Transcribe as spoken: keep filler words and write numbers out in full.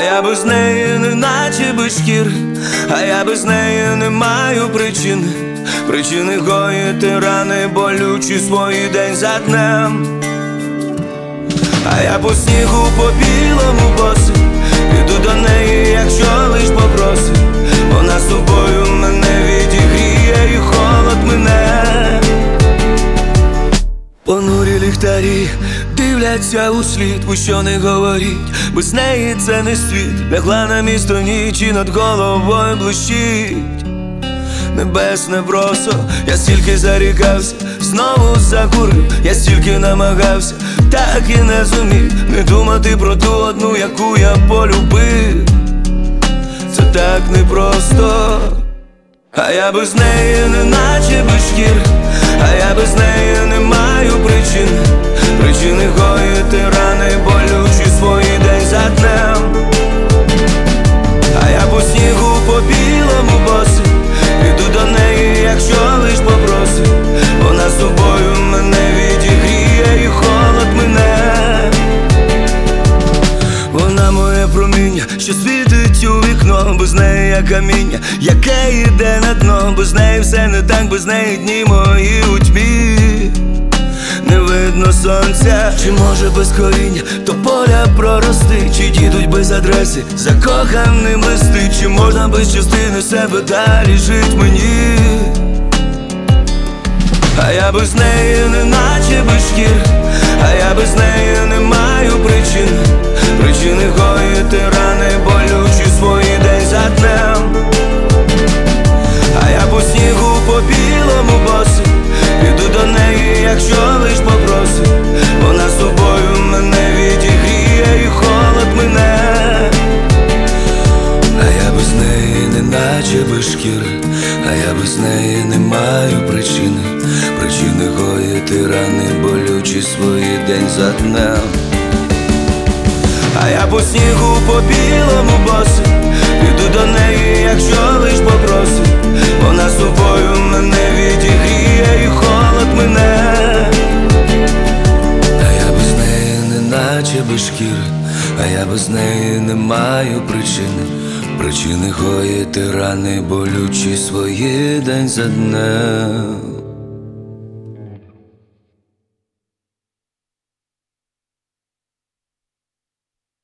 А я без неї не наче без шкір, а я без неї не маю причин. Причини гоїти рани болючі свої день за днем. А я по снігу, по білому босий, піду до неї, якщо лиш попросить. Вона з тобою мене відігріє і холод мене. Понурі ліхтарі дивляться у слід, у що не говоріть, без неї це не світ. Лягла на місто ніч і над головою блищить небесне бросо. Я стільки зарікався, знову закурив, я стільки намагався, так і не зумів не думати про ту одну, яку я полюбив. Це так непросто. А я без неї не наче без шкір, а я без неї не маю причин. Причини гоїти рани болючі свої день за днем. А я по снігу, по білому босий, піду до неї, якщо лиш попросить. Вона з тобою мене відігріє і холод мене. Вона моє проміння, що світить у вікно. Без неї я каміння, яке йде на дно. Без неї все не так, без неї дні мої у тьмі. Не видно сонця, чи може без коріння то поля прорости, чи дідуть без адреси закоханим листи, чи можна без частини себе далі жить мені. А я без неї не наче без шкір, а я без неї не маю причин. Причини гоїти рани болючі свої день за днем. А я по снігу, по білому босий, піду до неї, якщо лиш попросить. Вона з тобою мене відігріє і холод мене. А я без неї не наче без шкір, а я без неї не маю причини. Причини гоїти рани болючі свої день за днем. А я по снігу, по білому босий, піду до неї, якщо лиш попросить. Вона з тобою мене відігріє і холод мене. А я без неї не наче без шкір, а я без неї не маю причини. Причини гоїти рани болючі свої день за днем.